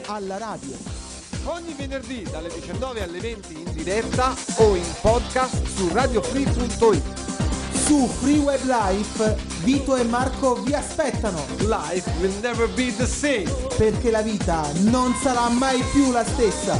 alla radio. Ogni venerdì dalle 19 alle 20 in diretta o in podcast su radiofree.it. Su Free Web Life, Vito e Marco vi aspettano. Life will never be the same. Perché la vita non sarà mai più la stessa.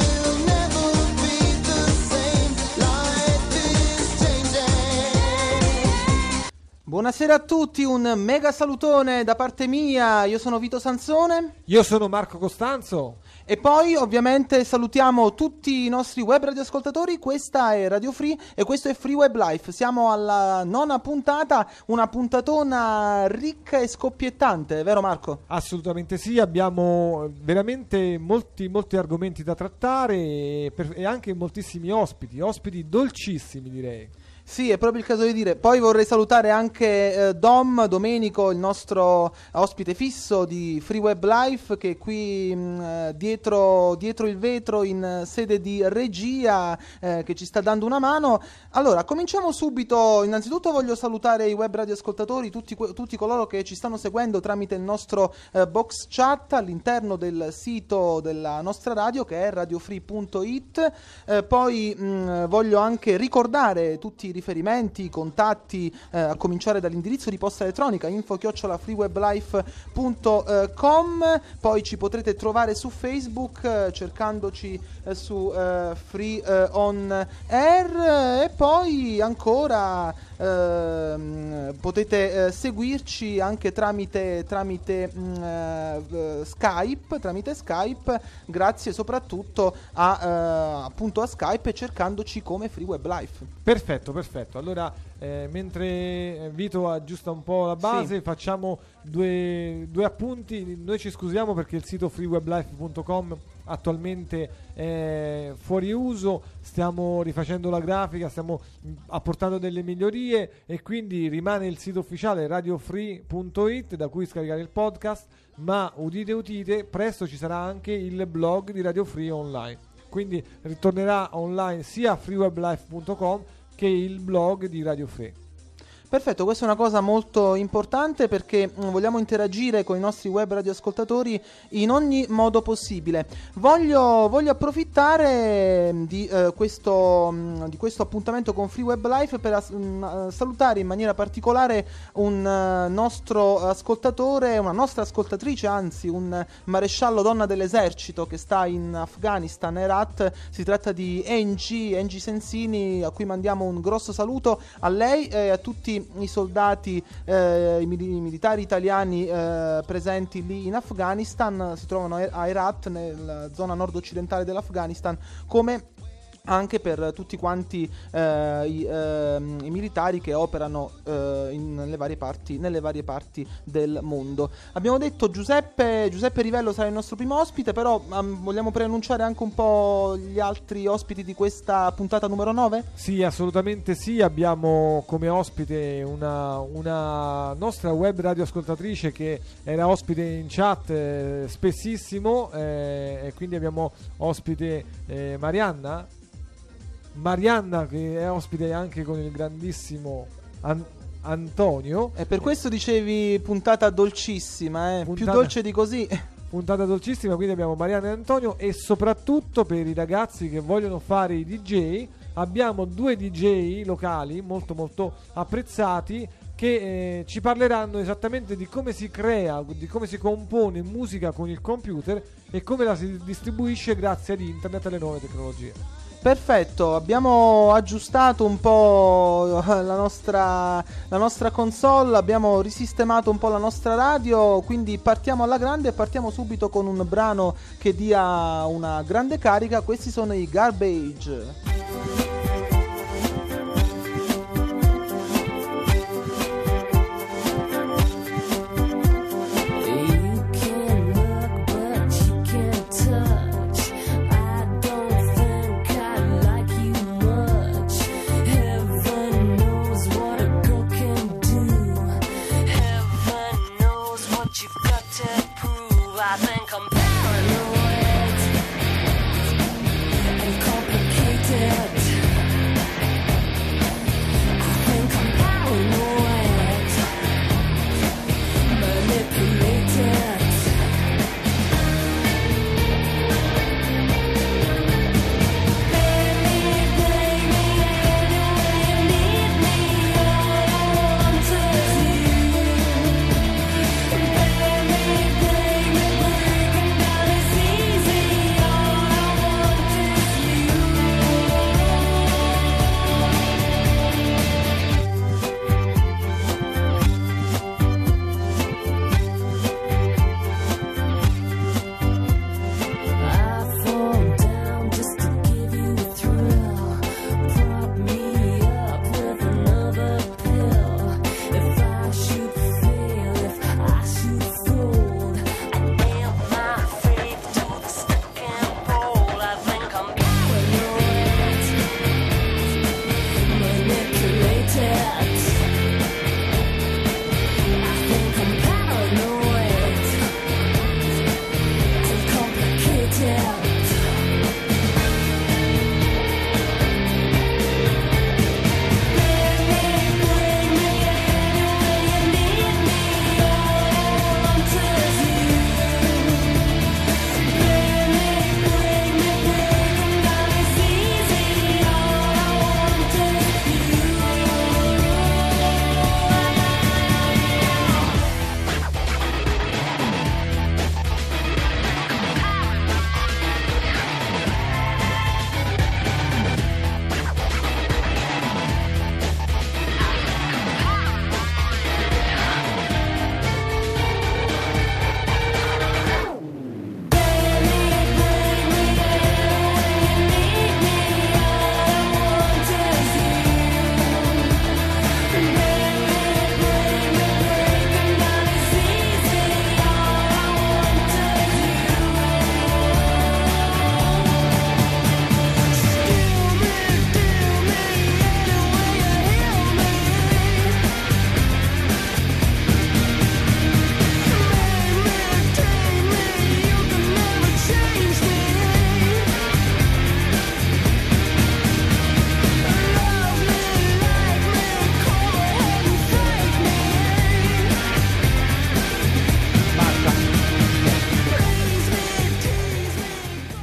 Buonasera a tutti, un mega salutone da parte mia. Io sono Vito Sansone. Io sono Marco Costanzo. E poi ovviamente salutiamo tutti i nostri web radioascoltatori. Questa è Radio Free e questo è Free Web Life. Siamo alla 9ª puntata, una puntatona ricca e scoppiettante, vero Marco? Assolutamente sì, abbiamo veramente molti argomenti da trattare e anche moltissimi ospiti dolcissimi, direi. Sì, è proprio il caso di dire. Poi vorrei salutare anche Domenico, il nostro ospite fisso di Free Web Life, che è qui dietro il vetro in sede di regia, che ci sta dando una mano. Allora, cominciamo subito. Innanzitutto voglio salutare i web radioascoltatori, tutti coloro che ci stanno seguendo tramite il nostro box chat all'interno del sito della nostra radio, che è radiofree.it. Poi voglio anche ricordare tutti i riferimenti, i contatti, a cominciare dall'indirizzo di posta elettronica info@freewebליfe.com. Poi ci potrete trovare su Facebook cercandoci su Free On Air, e poi ancora potete seguirci anche tramite Skype, grazie soprattutto appunto a Skype, cercandoci come Free Web Life. Perfetto. Allora, mentre Vito aggiusta un po' la base, sì, facciamo due appunti. Noi ci scusiamo perché il sito freeweblife.com attualmente è fuori uso, stiamo rifacendo la grafica, stiamo apportando delle migliorie e quindi rimane il sito ufficiale radiofree.it da cui scaricare il podcast, ma udite, presto ci sarà anche il blog di Radio Free online, quindi ritornerà online sia freeweblife.com che il blog di Radio Free. Perfetto, questa è una cosa molto importante perché vogliamo interagire con i nostri web radioascoltatori in ogni modo possibile. Voglio approfittare di questo appuntamento con Free Web Life per salutare in maniera particolare un nostro ascoltatore, una nostra ascoltatrice, anzi un maresciallo donna dell'esercito che sta in Afghanistan, Herat. Si tratta di Angie Sensini, a cui mandiamo un grosso saluto, a lei e a tutti i soldati, i militari italiani presenti lì in Afghanistan. Si trovano a Herat, nella zona nord-occidentale dell'Afghanistan, come anche per tutti quanti i militari che operano nelle varie parti del mondo. Abbiamo detto Giuseppe Rivello sarà il nostro primo ospite, però vogliamo preannunciare anche un po' gli altri ospiti di questa puntata numero 9? Sì, assolutamente sì, abbiamo come ospite una nostra web radioascoltatrice che era ospite in chat spessissimo, e quindi abbiamo ospite Marianna, che è ospite anche con il grandissimo Antonio. E per questo dicevi puntata dolcissima, più dolce di così. Puntata dolcissima, quindi abbiamo Marianna e Antonio. E soprattutto per i ragazzi che vogliono fare i DJ, abbiamo 2 DJ locali molto molto apprezzati che ci parleranno esattamente di come si crea, di come si compone musica con il computer e come la si distribuisce grazie ad internet e alle nuove tecnologie. Perfetto, abbiamo aggiustato un po' la nostra console, abbiamo risistemato un po' la nostra radio, quindi partiamo alla grande e partiamo subito con un brano che dia una grande carica. Questi sono i Garbage. I think I'm paranoid and complicated.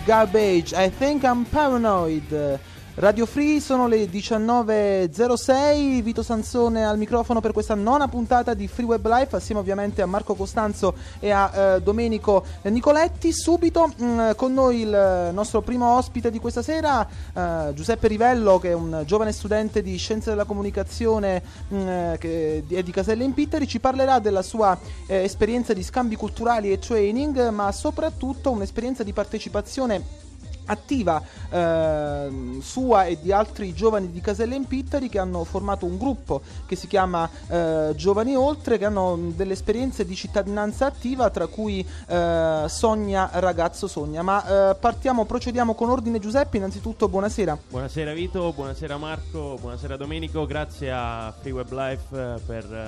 Garbage, I Think I'm Paranoid. Radio Free, sono le 19.06, Vito Sansone al microfono per questa nona puntata di Free Web Life, assieme ovviamente a Marco Costanzo e a Domenico Nicoletti. Subito con noi il nostro primo ospite di questa sera, Giuseppe Rivello, che è un giovane studente di Scienze della Comunicazione che è di Caselle in Pitteri. Ci parlerà della sua esperienza di scambi culturali e training, ma soprattutto un'esperienza di partecipazione attiva sua e di altri giovani di Caselle in Pitteri, che hanno formato un gruppo che si chiama Giovani Oltre, che hanno delle esperienze di cittadinanza attiva, tra cui Sogna Ragazzo Sogna. Ma procediamo con ordine. Giuseppe, innanzitutto buonasera. Buonasera Vito, buonasera Marco, buonasera Domenico, grazie a Free Web Life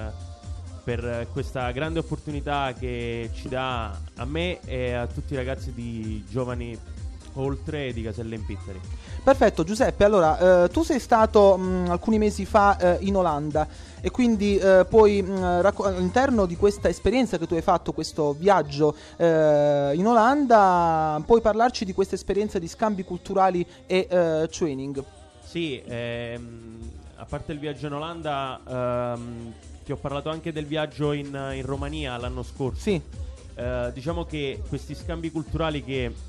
per questa grande opportunità che ci dà a me e a tutti i ragazzi di Giovani Oltre di Caselle in Pitteri. Perfetto, Giuseppe, allora tu sei stato alcuni mesi fa in Olanda e quindi puoi all'interno di questa esperienza che tu hai fatto, questo viaggio in Olanda, puoi parlarci di questa esperienza di scambi culturali e training? Sì, a parte il viaggio in Olanda, ti ho parlato anche del viaggio in Romania l'anno scorso. Sì. Diciamo che questi scambi culturali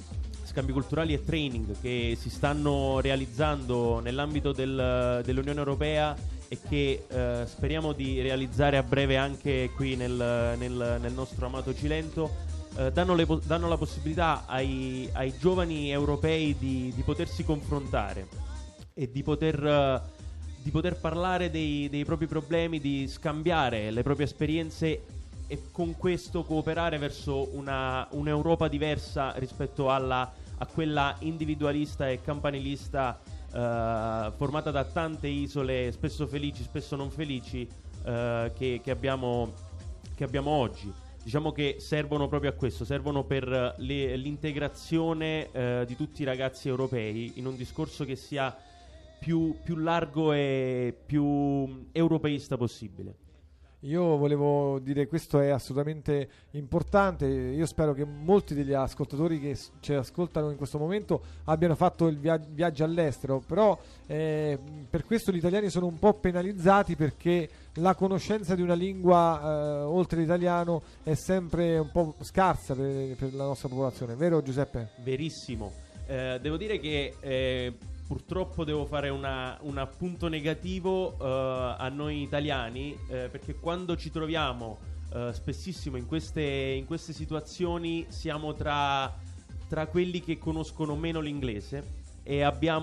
e training che si stanno realizzando nell'ambito dell'Unione Europea e che speriamo di realizzare a breve anche qui nel nostro amato Cilento, danno la possibilità ai giovani europei di potersi confrontare e di poter parlare dei propri problemi, di scambiare le proprie esperienze e con questo cooperare verso un'Europa diversa rispetto a quella individualista e campanilista formata da tante isole, spesso felici, spesso non felici, che abbiamo oggi. Diciamo che servono proprio a questo, servono per l'integrazione di tutti i ragazzi europei in un discorso che sia più largo e più europeista possibile. Io volevo dire, questo è assolutamente importante. Io spero che molti degli ascoltatori che ci ascoltano in questo momento abbiano fatto il viaggio all'estero, però per questo gli italiani sono un po' penalizzati, perché la conoscenza di una lingua oltre l'italiano è sempre un po' scarsa per la nostra popolazione, vero Giuseppe? Verissimo. Devo dire che purtroppo devo fare un appunto negativo a noi italiani, perché quando ci troviamo spessissimo in queste situazioni siamo tra quelli che conoscono meno l'inglese e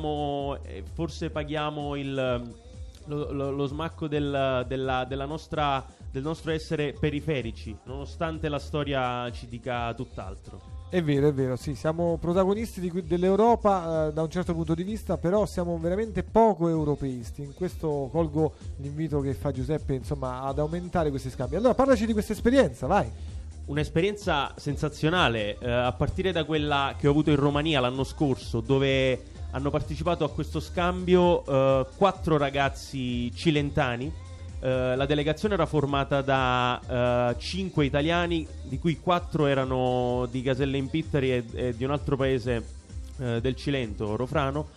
forse paghiamo lo smacco del nostro essere periferici, nonostante la storia ci dica tutt'altro. È vero, sì, siamo protagonisti dell'Europa da un certo punto di vista, però siamo veramente poco europeisti. In questo colgo l'invito che fa Giuseppe, insomma, ad aumentare questi scambi. Allora, parlaci di questa esperienza, vai. Un'esperienza sensazionale, a partire da quella che ho avuto in Romania l'anno scorso, dove hanno partecipato a questo scambio 4 ragazzi cilentani. La delegazione era formata da 5 italiani, di cui 4 erano di Caselle in Pitteri e di un altro paese del Cilento, Rofrano.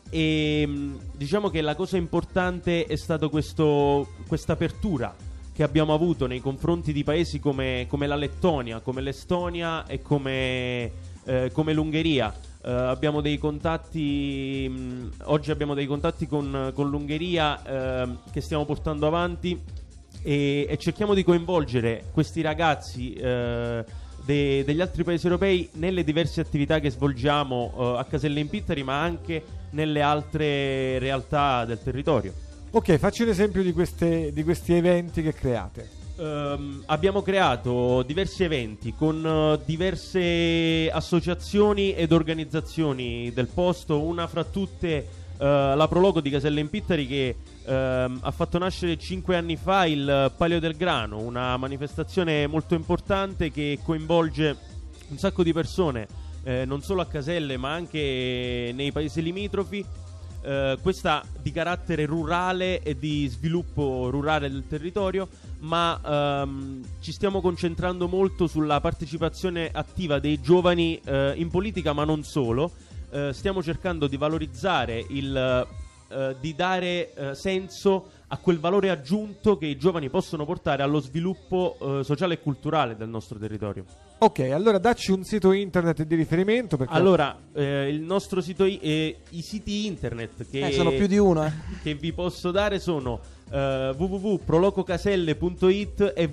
E diciamo che la cosa importante è stato questa apertura che abbiamo avuto nei confronti di paesi come la Lettonia, come l'Estonia e come l'Ungheria. Abbiamo dei contatti oggi abbiamo dei contatti con l'Ungheria che stiamo portando avanti e cerchiamo di coinvolgere questi ragazzi degli altri paesi europei nelle diverse attività che svolgiamo a Caselle in Pitteri, ma anche nelle altre realtà del territorio. Ok, facci un esempio di questi eventi che create. Abbiamo creato diversi eventi con diverse associazioni ed organizzazioni del posto, una fra tutte la Prologo di Caselle in Pitteri, che ha fatto nascere 5 anni fa il Palio del Grano, una manifestazione molto importante che coinvolge un sacco di persone, non solo a Caselle ma anche nei paesi limitrofi. Questa di carattere rurale e di sviluppo rurale del territorio, ma ci stiamo concentrando molto sulla partecipazione attiva dei giovani in politica, ma non solo, stiamo cercando di valorizzare di dare senso a quel valore aggiunto che i giovani possono portare allo sviluppo sociale e culturale del nostro territorio. Ok, allora dacci un sito internet di riferimento. Perché... Allora, il nostro sito, i siti internet che sono più di uno, che vi posso dare sono www.prolococaselle.it e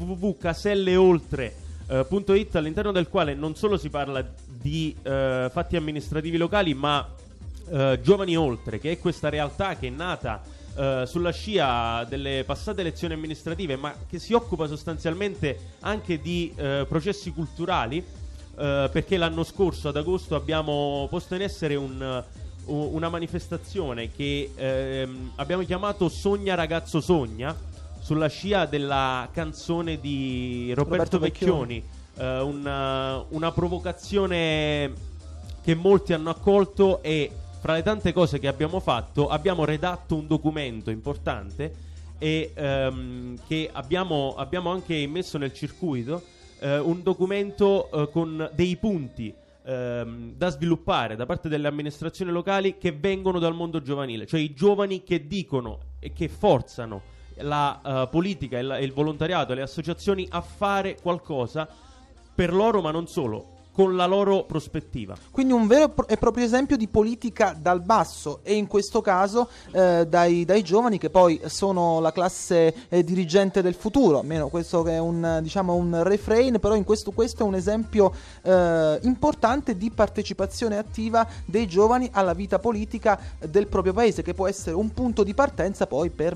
www.caselleoltre.it, all'interno del quale non solo si parla di fatti amministrativi locali, ma Giovani Oltre, che è questa realtà che è nata sulla scia delle passate elezioni amministrative, ma che si occupa sostanzialmente anche di processi culturali, perché l'anno scorso ad agosto abbiamo posto in essere una manifestazione che abbiamo chiamato Sogna ragazzo sogna, sulla scia della canzone di Roberto Vecchioni, una provocazione che molti hanno accolto, e fra le tante cose che abbiamo fatto abbiamo redatto un documento importante e che abbiamo anche immesso nel circuito, un documento con dei punti da sviluppare da parte delle amministrazioni locali che vengono dal mondo giovanile, cioè i giovani che dicono e che forzano la politica e il volontariato e le associazioni a fare qualcosa per loro, ma non solo, con la loro prospettiva. Quindi un vero e proprio esempio di politica dal basso, e in questo caso dai giovani, che poi sono la classe dirigente del futuro, almeno questo che è un refrain, però in questo è un esempio importante di partecipazione attiva dei giovani alla vita politica del proprio paese, che può essere un punto di partenza poi per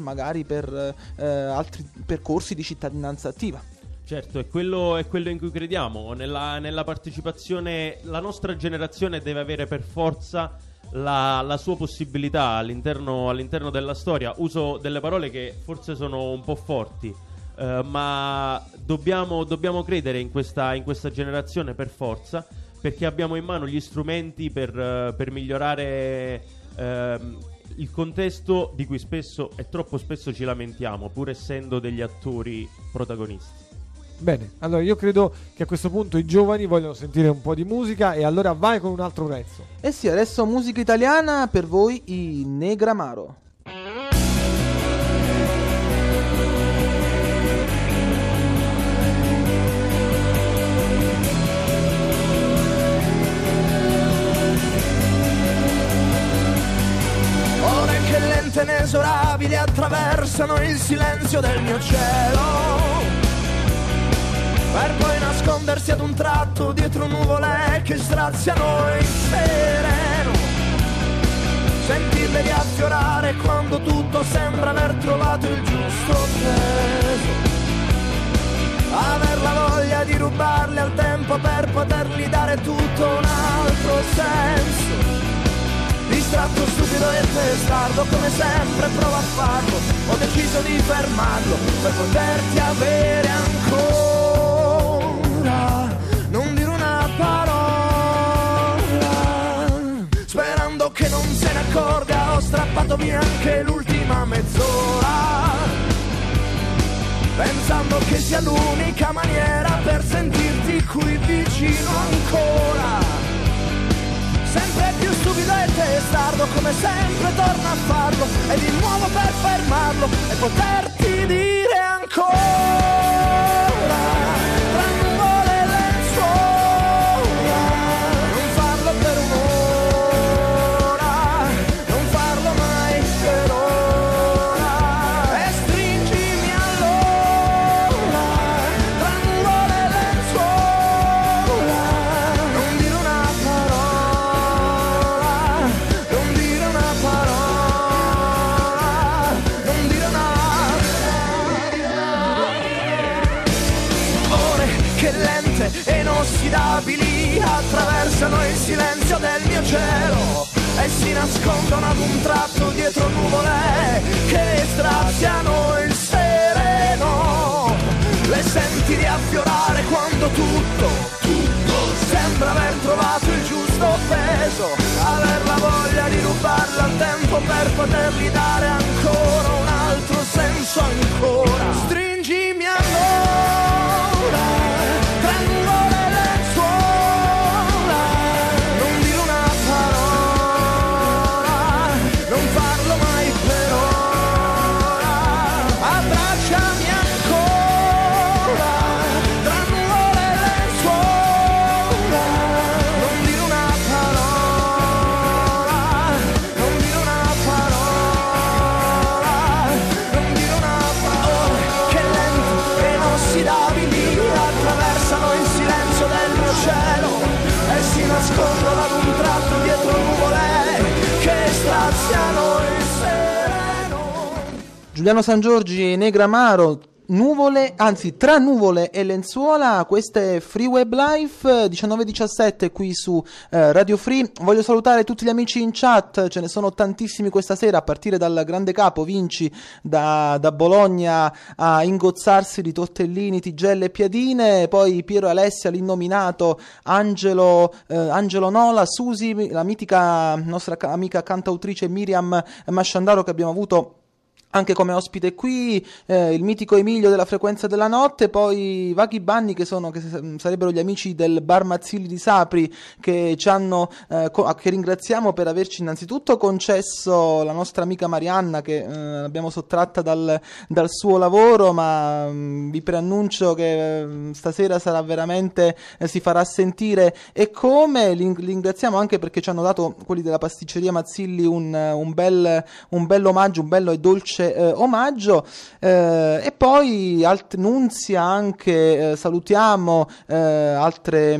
altri percorsi di cittadinanza attiva. Certo, è quello in cui crediamo. Nella partecipazione, la nostra generazione deve avere per forza la sua possibilità all'interno della storia. Uso delle parole che forse sono un po' forti, ma dobbiamo credere in questa generazione per forza, perché abbiamo in mano gli strumenti per migliorare il contesto di cui spesso e troppo spesso ci lamentiamo, pur essendo degli attori protagonisti. Bene, allora io credo che a questo punto i giovani vogliono sentire un po' di musica, e allora vai con un altro pezzo. Eh sì, adesso musica italiana, per voi i Negramaro. Ore che lente e inesorabili attraversano il silenzio del mio cielo, per poi nascondersi ad un tratto dietro nuvole che straziano il sereno, sentirle riaffiorare quando tutto sembra aver trovato il giusto peso, aver la voglia di rubarle al tempo per potergli dare tutto un altro senso. Distratto, stupido e testardo, come sempre provo a farlo, ho deciso di fermarlo per poterti avere ancora. Non dire una parola, sperando che non se ne accorga, ho strappato via anche l'ultima mezz'ora, pensando che sia l'unica maniera per sentirti qui vicino ancora. Sempre più stupido e testardo, come sempre torno a farlo, e di nuovo per fermarlo e poterti dire ancora. Attraversano il silenzio del mio cielo e si nascondono ad un tratto dietro nuvole che straziano il sereno. Le senti riaffiorare quando tutto sembra aver trovato il giusto peso, aver la voglia di rubarla al tempo per potergli dare ancora un altro senso ancora. Stringimi allora, tra nuvole e lenzuola, non dire una parola. Giuliano Sangiorgi, Negramaro, nuvole, anzi tra nuvole e lenzuola. Questo è Free Web Life 19-17 qui su Radio Free. Voglio salutare tutti gli amici in chat, ce ne sono tantissimi questa sera, a partire dal grande capo Vinci da Bologna a ingozzarsi di tortellini, tigelle e piadine, poi Piero e Alessia, l'innominato, Angelo Nola, Susi, la mitica nostra amica cantautrice Miriam Masciandaro che abbiamo avuto anche come ospite qui, il mitico Emilio della Frequenza della Notte, poi Vaghi Banni che sarebbero gli amici del Bar Mazzilli di Sapri che ci hanno, che ringraziamo per averci innanzitutto concesso la nostra amica Marianna che abbiamo sottratta dal suo lavoro, ma vi preannuncio che stasera sarà veramente, si farà sentire e come. Li ringraziamo anche perché ci hanno dato, quelli della pasticceria Mazzilli, un bel omaggio, un bello e dolce omaggio, e poi Nunzia anche, salutiamo altre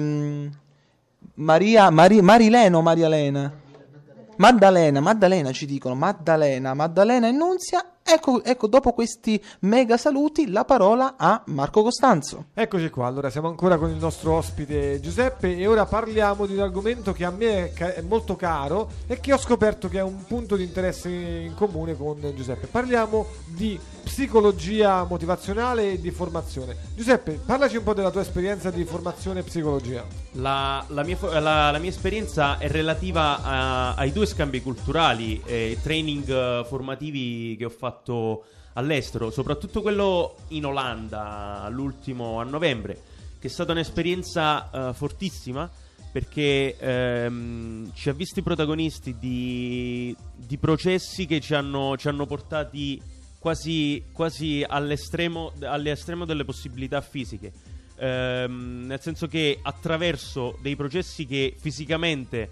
Maddalena ci dicono, Maddalena e Nunzia. Ecco, dopo questi mega saluti la parola a Marco Costanzo. Eccoci qua, allora siamo ancora con il nostro ospite Giuseppe e ora parliamo di un argomento che a me è molto caro e che ho scoperto che è un punto di interesse in comune con Giuseppe. Parliamo di psicologia motivazionale e di formazione. Giuseppe, parlaci un po' della tua esperienza di formazione e psicologia. La mia esperienza è relativa ai due scambi culturali e training formativi che ho fatto all'estero, soprattutto quello in Olanda, l'ultimo a novembre, che è stata un'esperienza fortissima perché ci ha visti protagonisti di processi che ci hanno portati quasi all'estremo delle possibilità fisiche. Nel senso che attraverso dei processi che fisicamente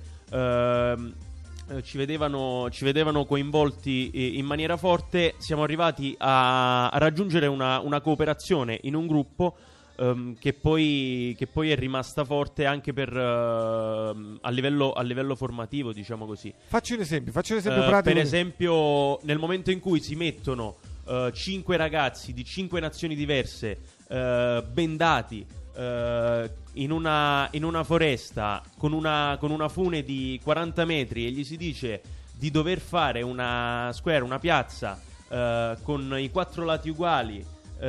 ci vedevano coinvolti in maniera forte, siamo arrivati a raggiungere una cooperazione in un gruppo che poi è rimasta forte anche a livello formativo, diciamo così. Facci un esempio pratico. Per esempio, nel momento in cui si mettono 5 ragazzi di 5 nazioni diverse, bendati in una foresta con una fune di 40 metri e gli si dice di dover fare una square, una piazza con i 4 lati uguali,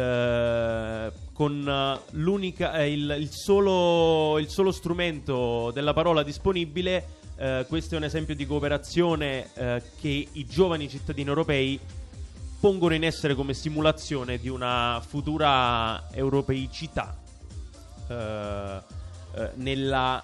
con il solo strumento della parola disponibile, questo è un esempio di cooperazione che i giovani cittadini europei pongono in essere come simulazione di una futura europeicità nel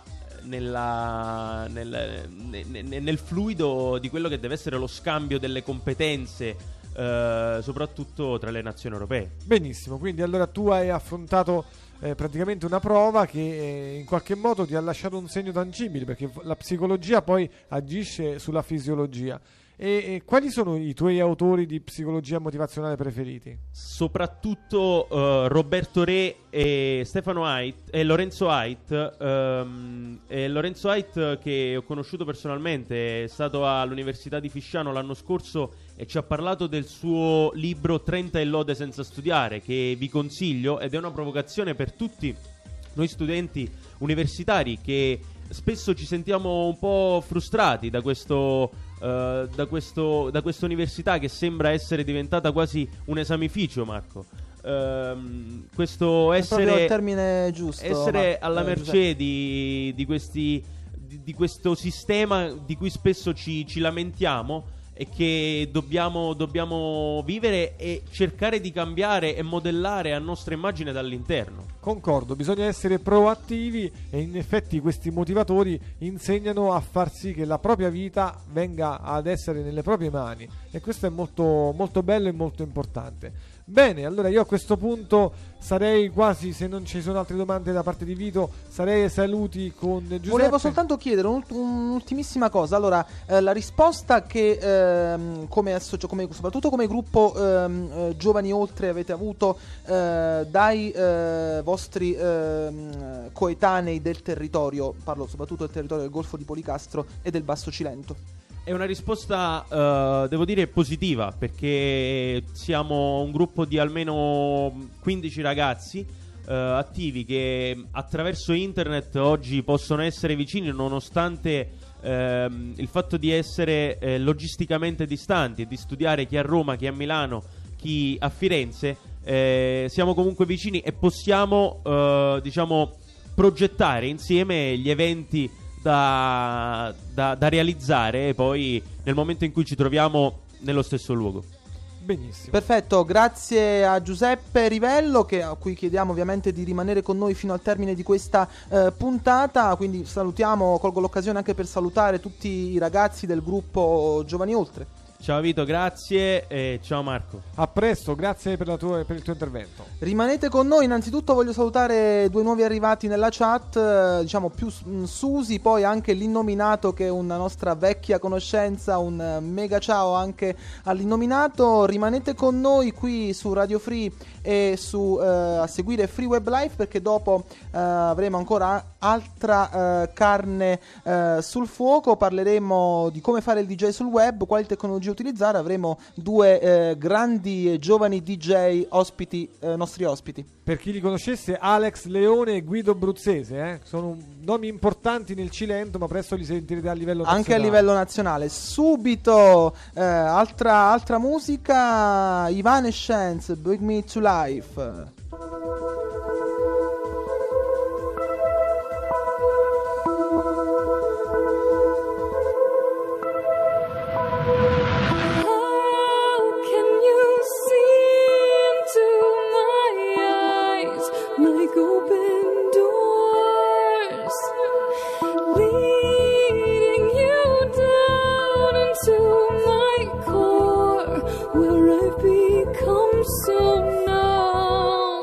fluido di quello che deve essere lo scambio delle competenze, soprattutto tra le nazioni europee. Benissimo, quindi allora tu hai affrontato praticamente una prova che in qualche modo ti ha lasciato un segno tangibile, perché la psicologia poi agisce sulla fisiologia. E quali sono i tuoi autori di psicologia motivazionale preferiti? Soprattutto Roberto Re e Stefano Haidt e Lorenzo Haidt. Lorenzo Haidt, che ho conosciuto personalmente, è stato all'Università di Fisciano l'anno scorso e ci ha parlato del suo libro 30 e lode senza studiare, che vi consiglio, ed è una provocazione per tutti noi studenti universitari che spesso ci sentiamo un po' frustrati da questa università che sembra essere diventata quasi un esamificio, Marco. Questo proprio il termine giusto, essere alla mercé di questo sistema di cui spesso ci lamentiamo e che dobbiamo vivere e cercare di cambiare e modellare a nostra immagine dall'interno. Concordo, bisogna essere proattivi e in effetti questi motivatori insegnano a far sì che la propria vita venga ad essere nelle proprie mani, e questo è molto, molto bello e molto importante. Bene, allora io a questo punto sarei quasi, se non ci sono altre domande da parte di Vito, sarei ai saluti con Giuseppe. Volevo soltanto chiedere un'ultimissima cosa. Allora, la risposta che soprattutto come gruppo Giovani Oltre avete avuto dai vostri coetanei del territorio, parlo soprattutto del territorio del Golfo di Policastro e del Basso Cilento. È una risposta, devo dire, positiva, perché siamo un gruppo di almeno 15 ragazzi attivi che attraverso internet oggi possono essere vicini nonostante il fatto di essere logisticamente distanti e di studiare chi a Roma, chi a Milano, chi a Firenze. Siamo comunque vicini e possiamo diciamo progettare insieme gli eventi da realizzare poi nel momento in cui ci troviamo nello stesso luogo. Benissimo. Perfetto, grazie a Giuseppe Rivello, a cui chiediamo ovviamente di rimanere con noi fino al termine di questa puntata. Quindi salutiamo, colgo l'occasione anche per salutare tutti i ragazzi del gruppo Giovani Oltre. Ciao Vito, grazie e ciao Marco. A presto, grazie per il tuo intervento. Rimanete con noi. Innanzitutto voglio salutare due nuovi arrivati nella chat, diciamo più Susi, poi anche l'Innominato, che è una nostra vecchia conoscenza. Un mega ciao anche all'Innominato. Rimanete con noi qui su Radio Free e a seguire Free Web Life, perché dopo avremo ancora altra carne sul fuoco. Parleremo di come fare il DJ sul web, quali tecnologie utilizzare. Avremo due grandi e giovani DJ nostri ospiti. Per chi li conoscesse, Alex Leone e Guido Bruzzese, sono nomi importanti nel Cilento, ma presto li sentirete a livello nazionale. Anche a livello nazionale. Subito altra musica, Evanescence, Bring Me to Life. Open doors, leading you down into my core, where I've become so numb.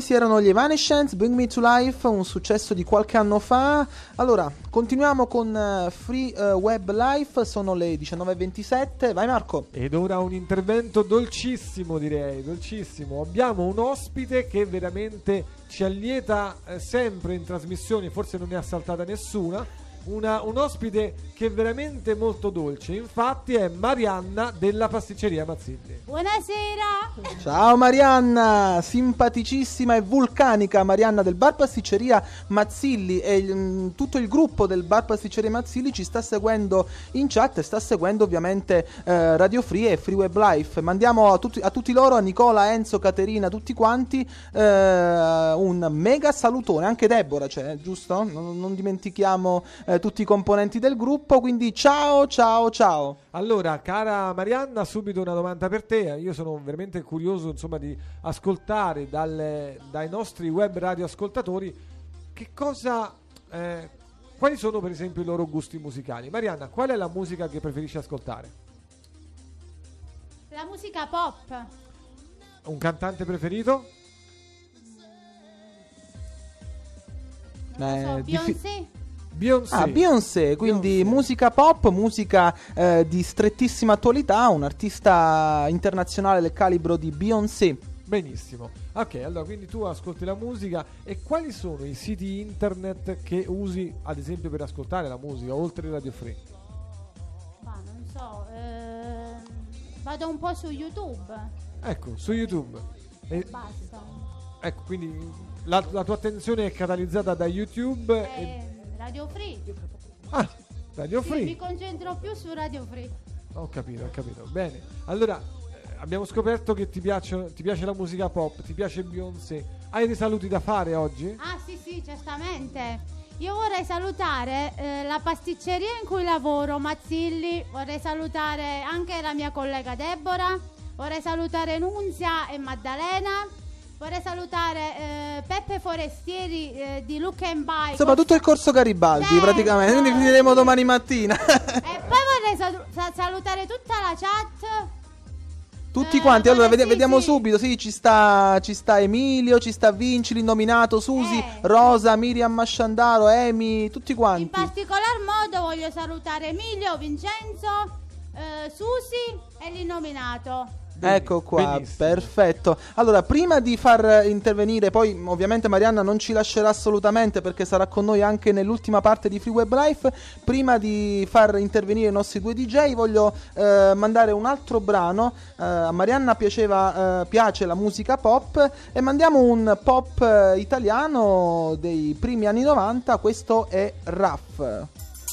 questi erano gli Evanescence, Bring Me to Life, un successo di qualche anno fa. Allora, continuiamo con Free Web Life, sono le 19:27. Vai Marco. Ed ora un intervento dolcissimo, direi, dolcissimo. Abbiamo un ospite che veramente ci allieta sempre in trasmissioni, forse non ne ha saltata nessuna. Un ospite che è veramente molto dolce, infatti è Marianna della pasticceria Mazzilli. Buonasera. Ciao Marianna, simpaticissima e vulcanica Marianna del bar pasticceria Mazzilli, e tutto il gruppo del bar pasticceria Mazzilli ci sta seguendo in chat e sta seguendo ovviamente Radio Free e Free Web Life. Mandiamo a tutti loro, a Nicola, Enzo, Caterina, tutti quanti un mega salutone, anche Deborah c'è, giusto? Non dimentichiamo tutti i componenti del gruppo, quindi ciao. Allora, cara Marianna, subito una domanda per te. Io sono veramente curioso, insomma, di ascoltare dai nostri web radioascoltatori che cosa quali sono per esempio i loro gusti musicali. Marianna, qual è la musica che preferisci ascoltare? La musica pop. Un cantante preferito? Non so, Beyoncé. Beyoncé. Beyoncé, quindi Beyoncé. musica pop, musica di strettissima attualità, un artista internazionale del calibro di Beyoncé. Benissimo. Ok, allora quindi tu ascolti la musica, e quali sono i siti internet che usi ad esempio per ascoltare la musica oltre Radio Free? Ma non so, vado un po' su YouTube. Ecco, su YouTube. E, Basta. ecco, quindi la tua attenzione è catalizzata da YouTube Radio Free. Radio Sì, Free. mi concentro più su Radio Free. Ho capito. Bene. Allora, abbiamo scoperto che ti piace la musica pop, ti piace Beyoncé. Hai dei saluti da fare oggi? Ah sì, certamente. Io vorrei salutare la pasticceria in cui lavoro, Mazzilli. Vorrei salutare anche la mia collega Deborah. Vorrei salutare Nunzia e Maddalena. Vorrei salutare Peppe Forestieri di Look and Buy. Insomma, tutto il corso Garibaldi, Certo. praticamente, quindi finiremo domani mattina. E poi vorrei salutare tutta la chat. Tutti quanti, allora sì, vediamo sì. subito, sì, ci sta Emilio, ci sta Vinci, l'innominato, Susi, Rosa, Miriam Masciandaro, Emi, tutti In quanti. particolar modo voglio salutare Emilio, Vincenzo, Susi e l'innominato. Ecco qua, Benissimo. perfetto. Allora, prima di far intervenire, poi ovviamente Marianna non ci lascerà assolutamente perché sarà con noi anche nell'ultima parte di Free Web Life. Prima di far intervenire i nostri due DJ voglio mandare un altro brano. A Marianna piace la musica pop, e mandiamo un pop italiano dei primi anni 90. Questo è Raff.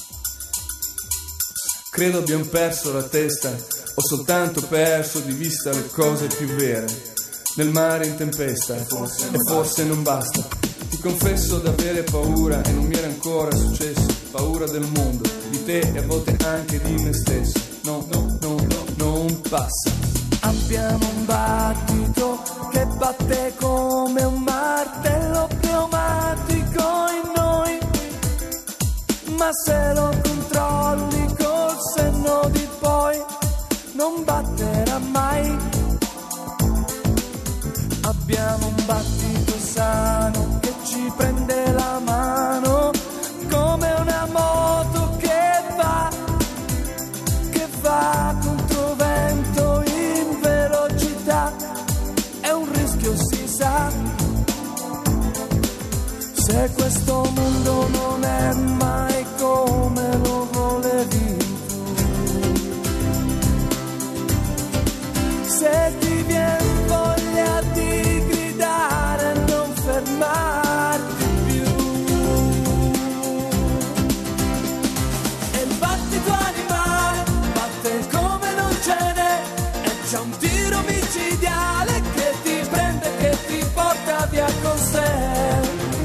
Credo abbiamo perso la testa, ho soltanto perso di vista le cose più vere. Nel mare in tempesta, e forse non basta. Ti confesso d'avere paura, e non mi era ancora successo. Paura del mondo, di te e a volte anche di me stesso. No, non passa. Abbiamo un battito che batte come un martello pneumatico in noi, ma se lo controlli col senno di poi non batterà mai. Abbiamo un battito sano che ci prende la mano come una moto che va contro vento in velocità. È un rischio, si sa, se questo mondo non è mai come lo volevi tu. Se ti viene voglia di gridare, non fermarti più. E il battito animale batte come non ce n'è, e c'è un tiro micidiale che ti prende, che ti porta via con sé.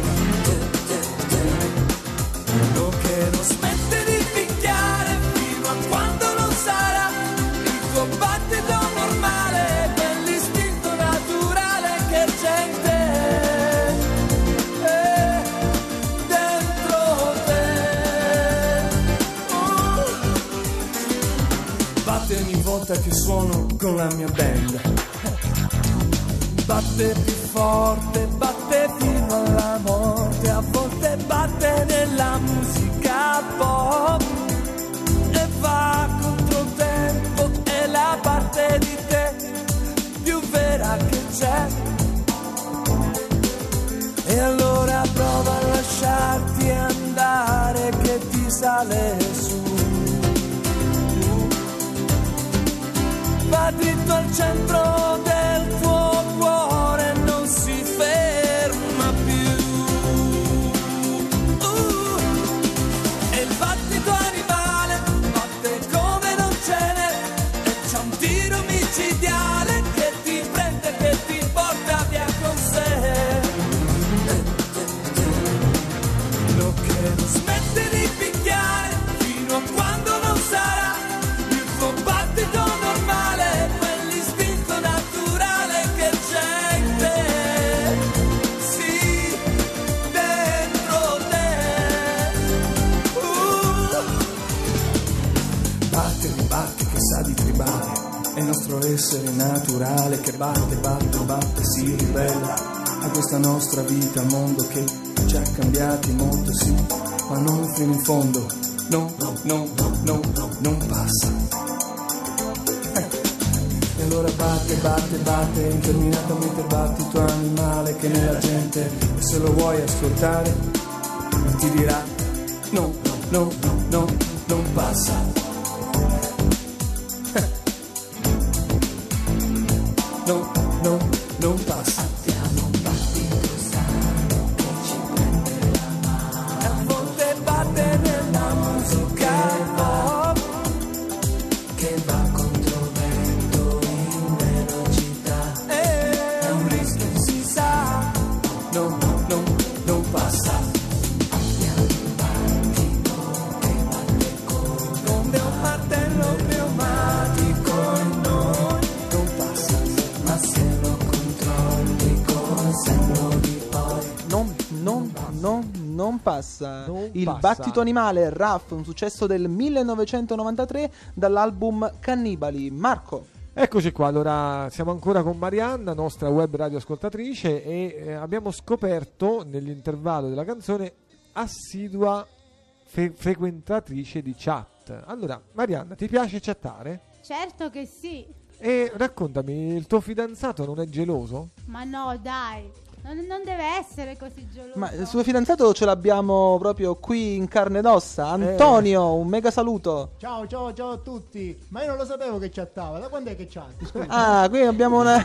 Che non smette di picchiare fino a quando non sarà il tuo battito normale, quell'istinto naturale che c'è in te, dentro te. Batte ogni volta che suono con la mia band. Batte più forte, batte la morte a volte batte nella musica pop e va contro tempo, è la parte di te più vera che c'è. E allora prova a lasciarti andare che ti sale su. Va dritto al centro del tuo cuore, non si ferma più. E il battito animale batte come non ce n'è, e c'è un tiro micidiale che ti prende, che ti porta via con sé. Lo che non smette di picchiare fino a quando non sarà il tuo battito normale, quell'istinto naturale che c'è in te, sì, dentro te. Batte, ribatti, che sa di tribale, è il nostro essere naturale che batte, batte, batte, si ribella a questa nostra vita, mondo che ci ha cambiati molto, sì, ma non fino in fondo, no, no, no, no, non passa. E allora batte, batte, batte, interminatamente il battito animale che nella gente, e se lo vuoi ascoltare, ti dirà, no, no, no, non passa. No, no, non passa. Abbiamo un battito sano che ci prende la mano, a volte batte nella musica pop che va contro vento in velocità. È un rischio, si sa. No, no, non passa. Abbiamo un battito che batte come un martello pneumatico in noi. Non passa, ma se lo controlli col senno di poi. Non passa. Non Il passa. battito animale, Raff, un successo del 1993 dall'album Cannibali. Marco. Eccoci qua, allora siamo ancora con Marianna, nostra web radioascoltatrice, e abbiamo scoperto nell'intervallo della canzone assidua frequentatrice di chat. Allora, Marianna, ti piace chattare? Certo che sì. E raccontami, il tuo fidanzato non è geloso? Ma no, dai. Non deve essere così geloso. Ma il suo fidanzato ce l'abbiamo proprio qui in carne ed ossa. Antonio, un mega saluto. Ciao a tutti. Ma io non lo sapevo che chattava. Da quando è che chatti? Scusa. Ah, qui abbiamo una...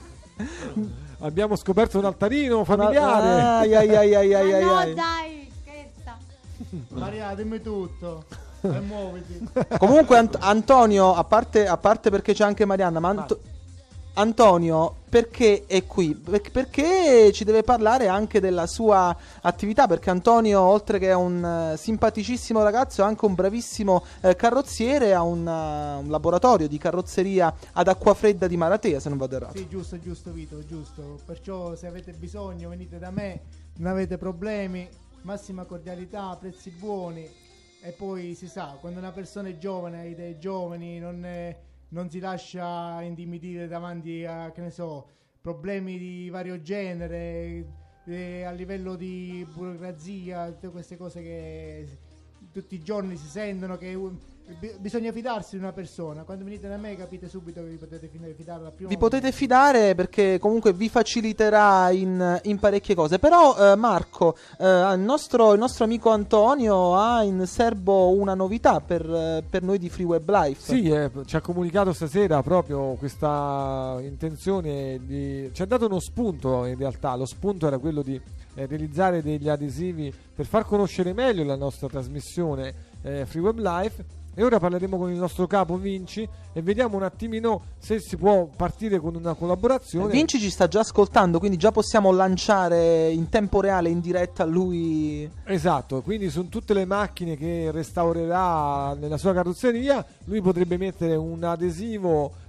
Abbiamo scoperto un altarino familiare. Ai, ai, ai, ai, ai, Ma ai, no, ai. dai, scherza. Maria, dimmi tutto. E muoviti. Comunque Antonio, a parte perché c'è anche Marianna, ma Antonio perché è qui? Perché ci deve parlare anche della sua attività, perché Antonio, oltre che è un simpaticissimo ragazzo, è anche un bravissimo carrozziere, ha un laboratorio di carrozzeria ad Acquafredda di Maratea, se non vado errato. Sì, giusto Vito, giusto. Perciò se avete bisogno venite da me, non avete problemi, massima cordialità, prezzi buoni. E poi si sa, quando una persona è giovane, ha idee giovani, non si lascia intimidire davanti a, che ne so, problemi di vario genere, a livello di burocrazia, tutte queste cose che tutti i giorni si sentono, che bisogna fidarsi di una persona. Quando venite da me capite subito che vi potete fidare la prima Vi volta. potete fidare perché comunque vi faciliterà in parecchie cose. Però Marco, il nostro amico Antonio ha in serbo una novità per noi di Free Web Life. Sì, ci ha comunicato stasera proprio questa intenzione ci ha dato uno spunto. In realtà lo spunto era quello di realizzare degli adesivi per far conoscere meglio la nostra trasmissione Free Web Life. E ora parleremo con il nostro capo Vinci e vediamo un attimino se si può partire con una collaborazione. Vinci ci sta già ascoltando, quindi già possiamo lanciare in tempo reale, in diretta, lui. Esatto, quindi su tutte le macchine che restaurerà nella sua carrozzeria lui potrebbe mettere un adesivo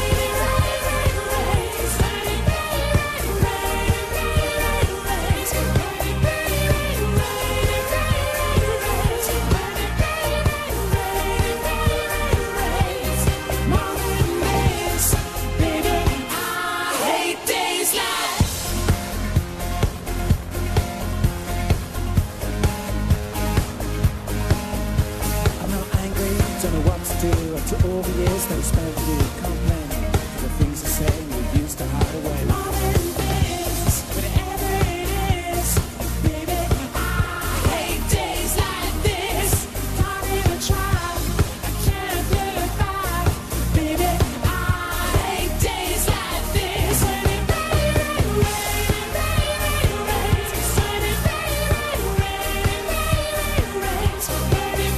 After all the years they spent with complaining, the things they say we used to hide away. More than this, whatever it is, baby, I hate days like this. Can't even try, I can't look back, baby, I hate days like this. When it rains, rains, rains, when it rains, rains, when it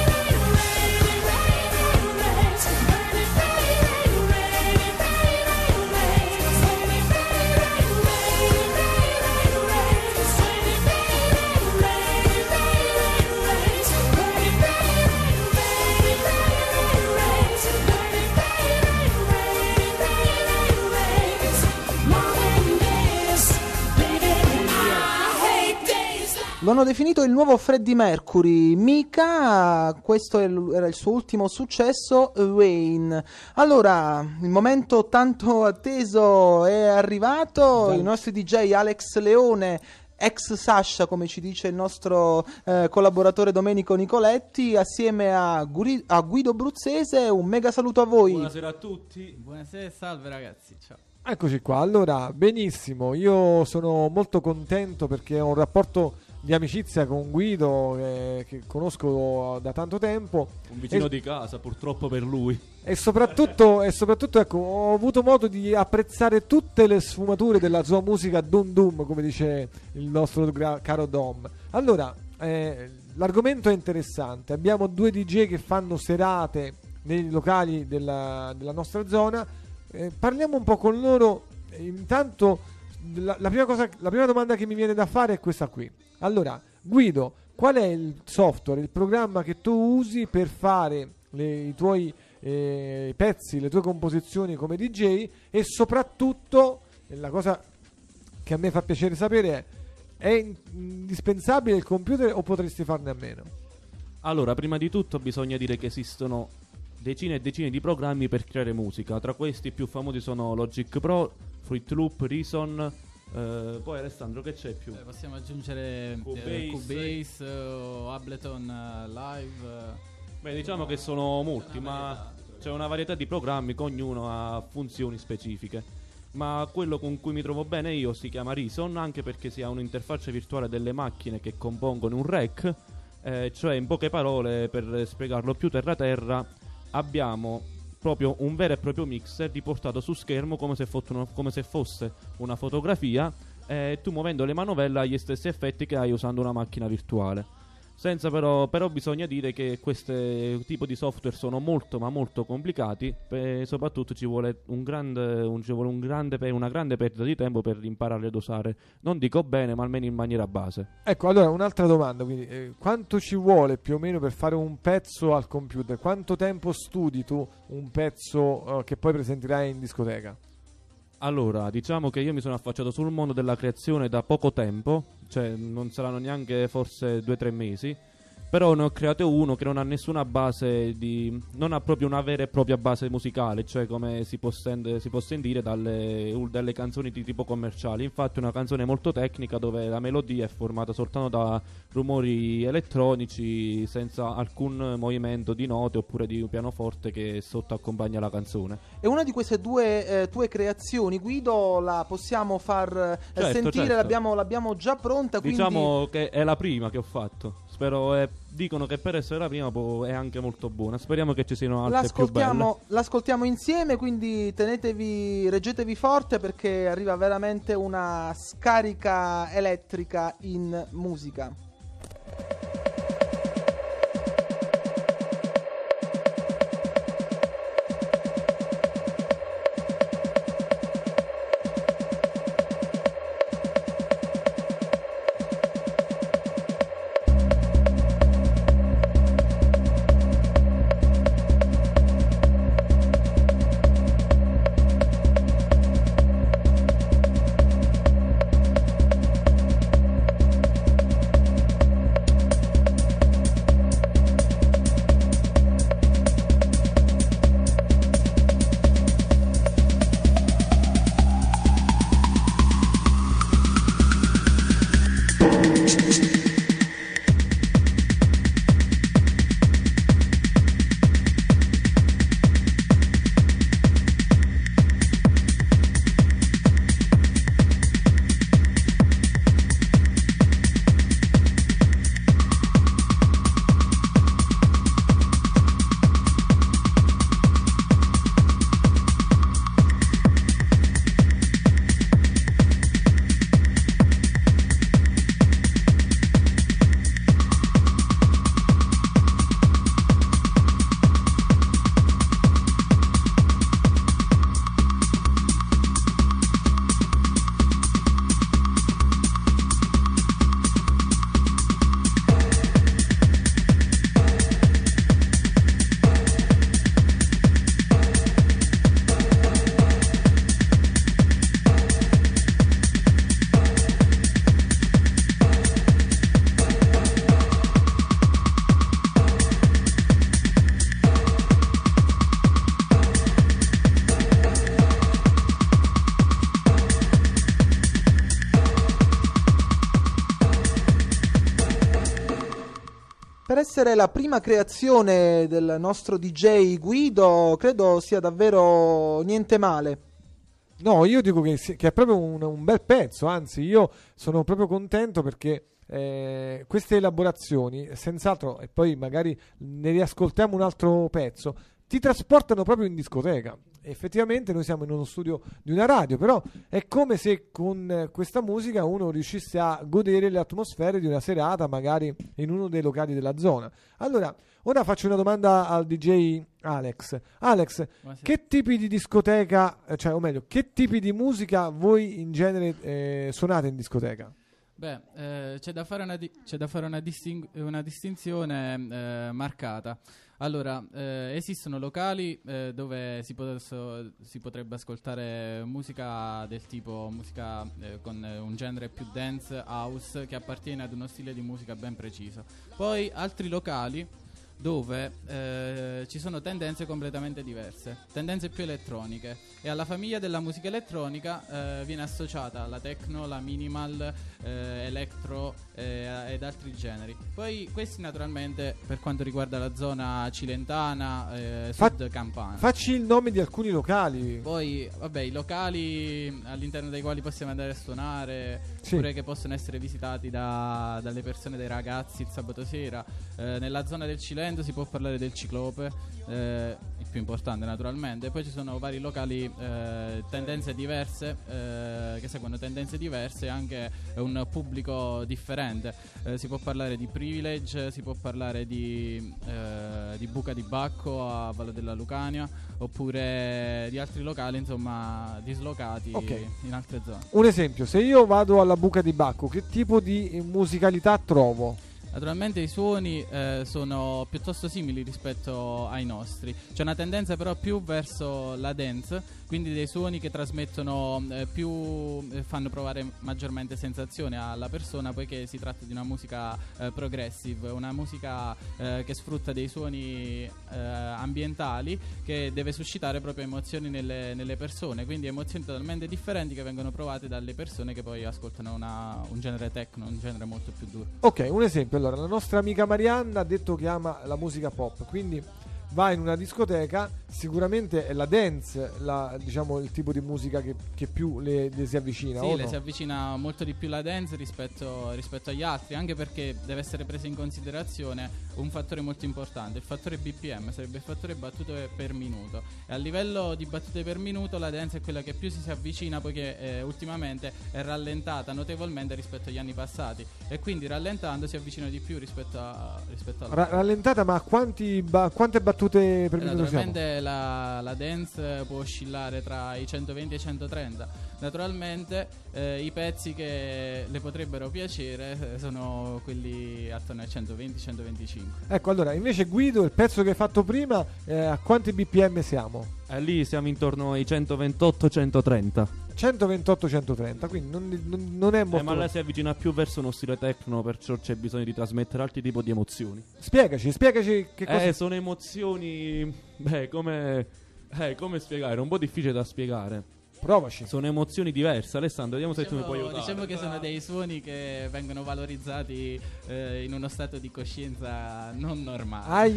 Lo hanno definito il nuovo Freddie Mercury. Mika, questo era il suo ultimo successo, Wayne. Allora, il momento tanto atteso è arrivato. I nostri DJ Alex Leone ex Sasha, come ci dice il nostro collaboratore Domenico Nicoletti, assieme a Guido Bruzzese. Un mega saluto a voi. Buonasera a tutti. Buonasera e salve ragazzi, ciao. Eccoci qua, allora, benissimo, io sono molto contento perché ho un rapporto di amicizia con Guido che conosco da tanto tempo. Un vicino di casa, purtroppo per lui. E soprattutto ecco, ho avuto modo di apprezzare tutte le sfumature della sua musica Dum Dum, come dice il nostro caro Dom. Allora, l'argomento è interessante. Abbiamo 2 DJ che fanno serate nei locali della nostra zona. Parliamo un po' con loro. Intanto la prima domanda che mi viene da fare è questa qui. Allora, Guido, qual è il software, il programma che tu usi per fare i tuoi pezzi, le tue composizioni come DJ? E soprattutto, la cosa che a me fa piacere sapere è indispensabile il computer o potresti farne a meno? Allora, prima di tutto bisogna dire che esistono decine e decine di programmi per creare musica. Tra questi i più famosi sono Logic Pro, Fruit Loop, Reason. Poi Alessandro, che c'è più? Possiamo aggiungere Cubase, Ableton Live. Beh, diciamo che sono molti, ma c'è una varietà di programmi che ognuno ha funzioni specifiche. Ma quello con cui mi trovo bene io si chiama Reason, anche perché si ha un'interfaccia virtuale delle macchine che compongono un rack. Cioè, in poche parole, per spiegarlo più terra, abbiamo proprio un vero e proprio mixer riportato su schermo come se fosse una fotografia, e tu muovendo le manovelle hai gli stessi effetti che hai usando una macchina virtuale. Senza però bisogna dire che questi tipo di software sono molto ma molto complicati, e soprattutto ci vuole una grande perdita di tempo per imparare ad usare. Non dico bene, ma almeno in maniera base. Ecco, allora un'altra domanda, quindi, quanto ci vuole più o meno per fare un pezzo al computer? Quanto tempo studi tu un pezzo che poi presenterai in discoteca? Allora, diciamo che io mi sono affacciato sul mondo della creazione da poco tempo, cioè non saranno neanche forse 2-3 mesi, però ne ho creato uno che non ha nessuna base non ha proprio una vera e propria base musicale, cioè come si può sentire dalle canzoni di tipo commerciale. Infatti è una canzone molto tecnica dove la melodia è formata soltanto da rumori elettronici senza alcun movimento di note oppure di un pianoforte che sotto accompagna la canzone. E una di queste due tue creazioni, Guido, la possiamo far sentire? Certo. L'abbiamo già pronta, quindi... Diciamo che è la prima che ho fatto. Spero, dicono che per essere la prima è anche molto buona. Speriamo che ci siano altre più belle. L'ascoltiamo insieme, quindi reggetevi forte perché arriva veramente una scarica elettrica in musica. essere la prima creazione del nostro DJ Guido, credo sia davvero niente male. No, io dico che è proprio un bel pezzo, anzi io sono proprio contento perché queste elaborazioni, senz'altro, e poi magari ne riascoltiamo un altro pezzo, ti trasportano proprio in discoteca. Effettivamente noi siamo in uno studio di una radio, però è come se con questa musica uno riuscisse a godere le atmosfere di una serata magari in uno dei locali della zona. Allora, ora faccio una domanda al DJ Alex. Alex, che tipi di discoteca, cioè o meglio, che tipi di musica voi in genere suonate in discoteca? Beh, c'è da fare una distinzione marcata. Allora, esistono locali dove si potrebbe ascoltare musica del tipo musica con un genere più dance, house, che appartiene ad uno stile di musica ben preciso. Poi altri locali dove ci sono tendenze completamente diverse, tendenze più elettroniche, e alla famiglia della musica elettronica viene associata la techno, la minimal, electro ed altri generi. Poi questi naturalmente per quanto riguarda la zona cilentana, sud campana. Facci il nome di alcuni locali. Poi vabbè, i locali all'interno dei quali possiamo andare a suonare, sì, oppure che possono essere visitati dalle persone, dai ragazzi il sabato sera. Nella zona del Cilento si può parlare del Ciclope, il più importante naturalmente. Poi ci sono vari locali, tendenze diverse, che seguono tendenze diverse, anche un pubblico differente. Si può parlare di Privilege, si può parlare di Buca di Bacco a Valle della Lucania, oppure di altri locali insomma dislocati in altre zone. Un esempio, se io vado alla Buca di Bacco, che tipo di musicalità trovo? Naturalmente i suoni sono piuttosto simili rispetto ai nostri. C'è una tendenza però più verso la dance, quindi dei suoni che trasmettono fanno provare maggiormente sensazione alla persona, poiché si tratta di una musica progressive, una musica che sfrutta dei suoni ambientali, che deve suscitare proprio emozioni nelle persone, quindi emozioni totalmente differenti che vengono provate dalle persone che poi ascoltano un genere techno, un genere molto più duro. Ok, un esempio. Allora, la nostra amica Marianna ha detto che ama la musica pop, quindi va in una discoteca, sicuramente è la dance, diciamo il tipo di musica che più le si avvicina. Sì, o le no? si avvicina molto di più la dance rispetto agli altri, anche perché deve essere preso in considerazione un fattore molto importante, il fattore BPM, sarebbe il fattore battute per minuto. E a livello di battute per minuto la dance è quella che più si avvicina, poiché ultimamente è rallentata notevolmente rispetto agli anni passati, e quindi rallentando si avvicina di più rispetto alla rallentata, ma quante battute per minuto siamo? Naturalmente la dance può oscillare tra i 120 e i 130. Naturalmente i pezzi che le potrebbero piacere sono quelli attorno ai 120-125. Ecco, allora invece Guido, il pezzo che hai fatto prima, a quanti BPM siamo? Lì siamo intorno ai 128-130. 128-130, quindi non è molto. Ma lei si avvicina più verso uno stile techno, perciò c'è bisogno di trasmettere altri tipi di emozioni. Spiegaci che cosa. Sono emozioni. Come spiegare? È un po' difficile da spiegare. Provaci. Sono emozioni diverse. Alessandro, vediamo se tu mi puoi aiutare. Diciamo che sono dei suoni che vengono valorizzati in uno stato di coscienza non normale.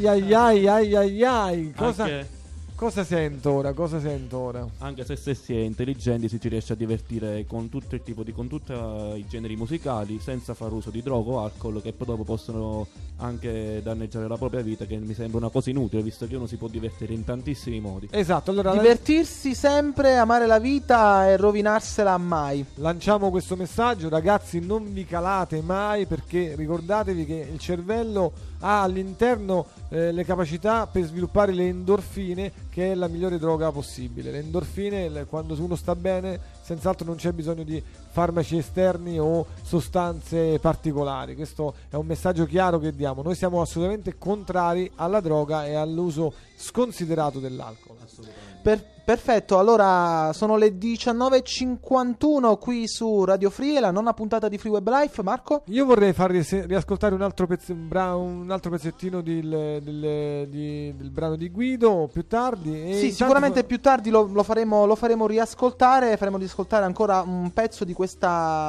Ai. Cosa sento ora? Anche se si è intelligenti, si ci riesce a divertire con tutto il tipo con tutti i generi musicali, senza far uso di droga o alcol, che poi dopo possono anche danneggiare la propria vita, che mi sembra una cosa inutile, visto che uno si può divertire in tantissimi modi. Esatto, allora divertirsi sempre, amare la vita e rovinarsela mai. Lanciamo questo messaggio, ragazzi, non vi calate mai, perché ricordatevi che il cervello ha all'interno le capacità per sviluppare le endorfine, che è la migliore droga possibile. Le endorfine, quando uno sta bene, senz'altro non c'è bisogno di farmaci esterni o sostanze particolari. Questo è un messaggio chiaro che diamo. Noi siamo assolutamente contrari alla droga e all'uso sconsiderato dell'alcol. Perfetto, allora sono le 19.51 qui su Radio Free, la nona puntata di Free Web Life. Marco? Io vorrei far riascoltare un altro pezzettino del brano di Guido più tardi. Sì, intanto sicuramente più tardi lo faremo riascoltare. Faremo riascoltare ancora un pezzo di questa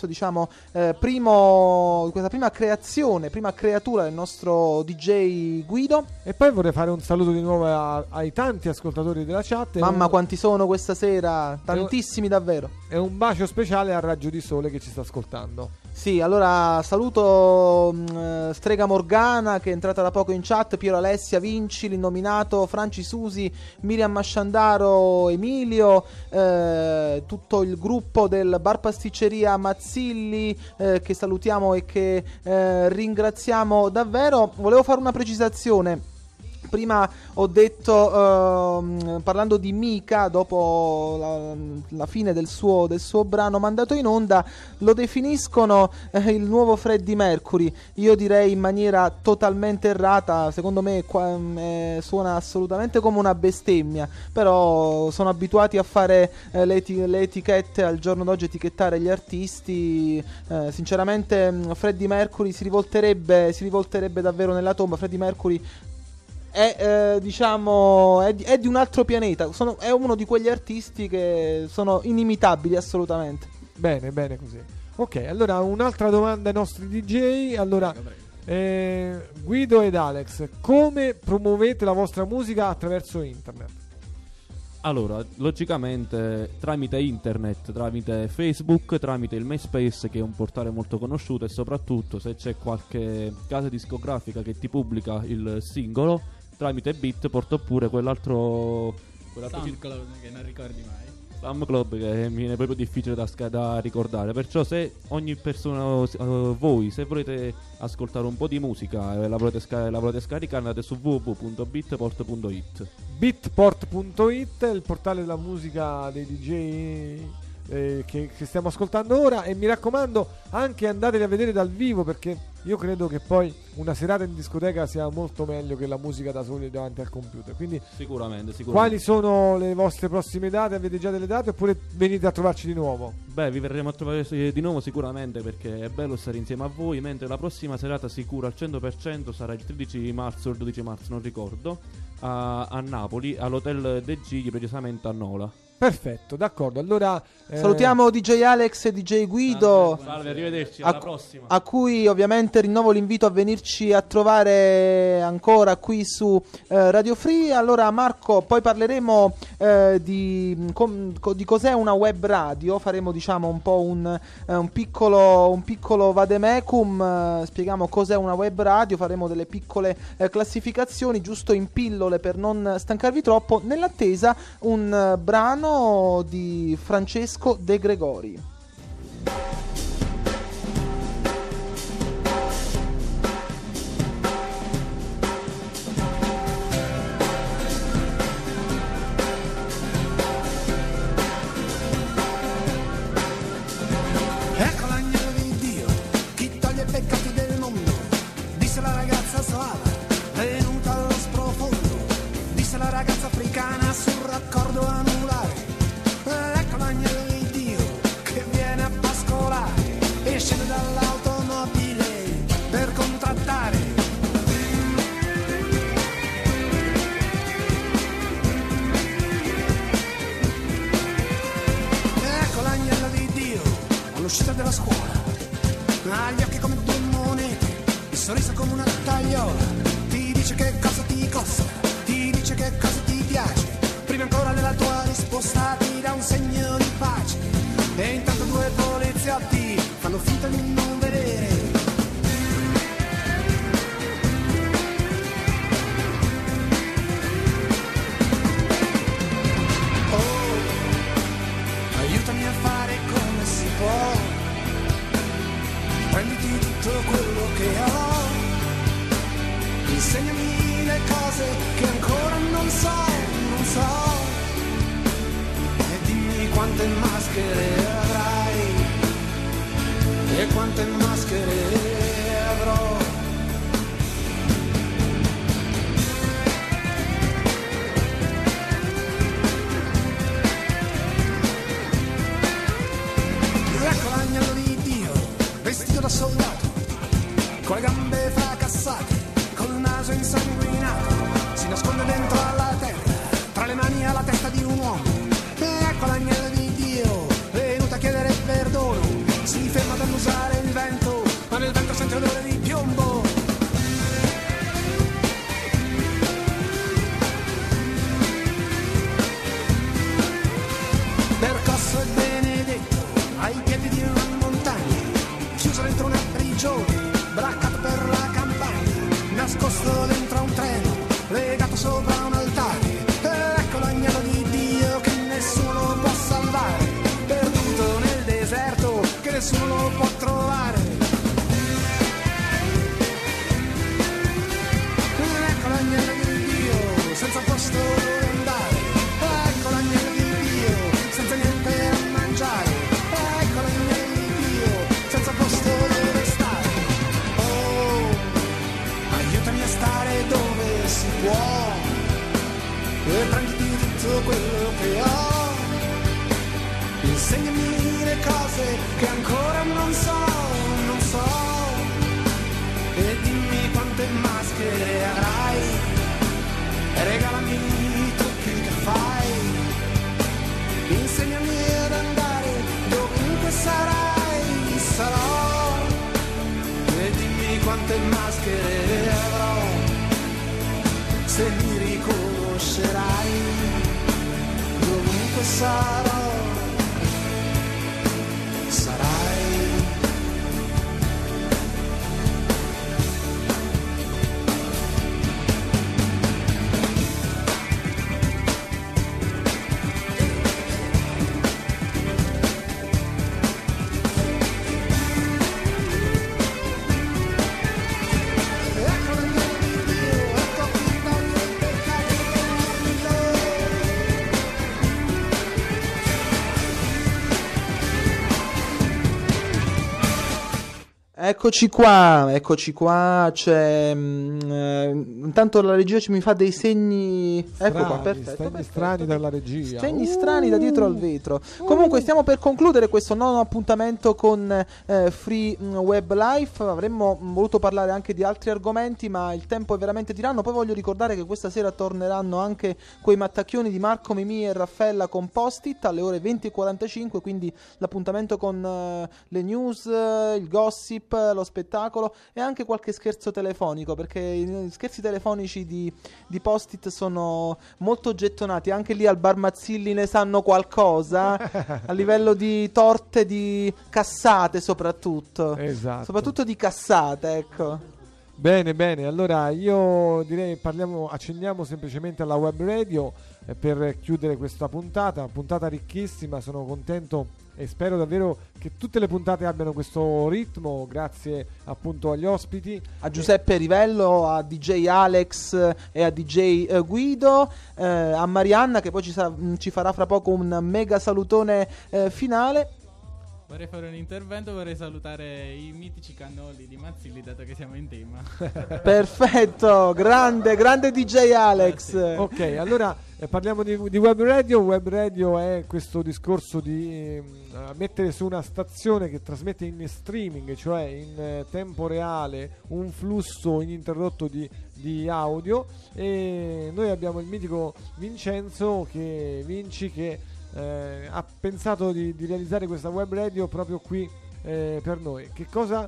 prima creatura del nostro DJ Guido. E poi vorrei fare un saluto di nuovo ai tanti ascoltatori della chat. Mamma, quanti sono questa sera, tantissimi davvero. E un bacio speciale al Raggio di Sole che ci sta ascoltando. Sì, allora saluto Strega Morgana che è entrata da poco in chat, Piero Alessia, Vinci, l'Innominato, Franci Susi, Miriam Masciandaro, Emilio, tutto il gruppo del Bar Pasticceria Mazzilli che salutiamo e che ringraziamo davvero. Volevo fare una precisazione. Prima ho detto, parlando di Mika, dopo la fine del suo brano mandato in onda, lo definiscono il nuovo Freddie Mercury. Io direi in maniera totalmente errata, secondo me suona assolutamente come una bestemmia, però sono abituati a fare le etichette al giorno d'oggi, etichettare gli artisti. Sinceramente Freddie Mercury si rivolterebbe davvero nella tomba. Freddie Mercury è di un altro pianeta, è uno di quegli artisti che sono inimitabili assolutamente. Bene così. Ok, allora un'altra domanda ai nostri DJ. Allora, Guido ed Alex, come promuovete la vostra musica attraverso internet? Allora, logicamente tramite internet, tramite Facebook, tramite il MySpace, che è un portale molto conosciuto, e soprattutto se c'è qualche casa discografica che ti pubblica il singolo, tramite Beatport, oppure quell'altro SoundCloud che non ricordi mai. SoundCloud, che mi viene proprio difficile da ricordare. Perciò se ogni persona, voi, se volete ascoltare un po' di musica e la volete scaricare, andate su www.beatport.it. Beatport.it è il portale della musica dei DJ che stiamo ascoltando ora, e mi raccomando anche andateli a vedere dal vivo, perché io credo che poi una serata in discoteca sia molto meglio che la musica da soli davanti al computer. Quindi sicuramente. Quali sono le vostre prossime date? Avete già delle date oppure venite a trovarci di nuovo? Beh, vi verremo a trovare di nuovo sicuramente, perché è bello stare insieme a voi, mentre la prossima serata sicura al 100% sarà il 13 marzo o il 12 marzo, non ricordo, a Napoli, all'Hotel De Gigli, precisamente a Nola. Perfetto, d'accordo. Allora salutiamo DJ Alex e DJ Guido. Salve, arrivederci, alla prossima. A cui ovviamente rinnovo l'invito a venirci a trovare ancora qui su Radio Free. Allora Marco, poi parleremo di cos'è una web radio. Faremo un po' un piccolo vademecum, spieghiamo cos'è una web radio, faremo delle piccole classificazioni giusto in pillole per non stancarvi troppo. Nell'attesa un brano di Francesco De Gregori. Ecco l'agnello di Dio, chi toglie i peccati del mondo, disse la ragazza slava, venuta dallo sprofondo, disse la ragazza africana sul raccordo anulare. Ecco l'agnello di Dio che viene a pascolare e scende dall'automobile per contrattare. Ecco l'agnello di Dio all'uscita della scuola, ha gli occhi come due monete, il sorriso come una tagliola, ti dice che cosa ti costa, ti dice che cosa ti piace, prima ancora della tua risposta ti dà un segno di pace, e intanto due poliziotti fanno finta di non vedere. Oh, aiutami a fare come si può, prenditi tutto quello che ho, insegnami le cose che ancora non so, e dimmi quante maschere avrai e quante maschere avrò. naso insanguinato si nasconde dentro alla terra, tra le mani alla testa di un uomo. E ecco l'agnello di Dio, venuto a chiedere perdono, si ferma ad annusare il vento, ma nel vento sente odore di piombo. Percosso e benedetto ai piedi di una montagna, chiuso dentro una prigione, braccato per la campagna, nascosto dentro a un treno, legato sopra un altare. Ecco l'agnello di Dio che nessuno può salvare, perduto nel deserto che nessuno lo può trovare. Ecco l'agnello di Dio senza posto dove andare. Ecco l'agnello di Dio senza niente a mangiare. Ecco l'agnello di Dio senza posto dove stare. Oh, aiutami a stare dove si può e prenditi tutto quello che ho. Insegnami le cose che ancora non so, non so. E dimmi quante maschere avrai e regalami i trucchi che fai. Insegnami ad andare dovunque sarai, sarò. E dimmi quante maschere avrò, se mi riconoscerai, dovunque sarò, sarai. Eccoci qua, c'è intanto la regia mi fa dei segni, ecco qua, perfetto. Strani dalla regia. Segni strani da dietro al vetro. Comunque stiamo per concludere questo nono appuntamento con Free Web Life. Avremmo voluto parlare anche di altri argomenti, ma il tempo è veramente tiranno. Poi voglio ricordare che questa sera torneranno anche quei mattacchioni di Marco, Mimì e Raffaella con Post-it alle ore 20:45, quindi l'appuntamento con le news, il gossip, lo spettacolo e anche qualche scherzo telefonico, perché i scherzi telefonici di Post-it sono molto gettonati. Anche lì al Bar Mazzilli ne sanno qualcosa a livello di torte, di cassate soprattutto. Esatto. Soprattutto di cassate, ecco. Bene, allora io direi accendiamo semplicemente alla web radio per chiudere questa puntata ricchissima. Sono contento e spero davvero che tutte le puntate abbiano questo ritmo, grazie appunto agli ospiti, a Giuseppe Rivello, a DJ Alex e a DJ Guido, a Marianna che poi ci farà fra poco un mega salutone finale. Vorrei fare un intervento, vorrei salutare i mitici cannoli di Mazzilli, dato che siamo in tema. Perfetto, grande DJ Alex. Grazie. Ok, allora parliamo di web radio. Web radio è questo discorso di mettere su una stazione che trasmette in streaming, cioè in tempo reale, un flusso ininterrotto di audio, e noi abbiamo il mitico Vincenzo che ha pensato di realizzare questa web radio proprio qui per noi. Di cosa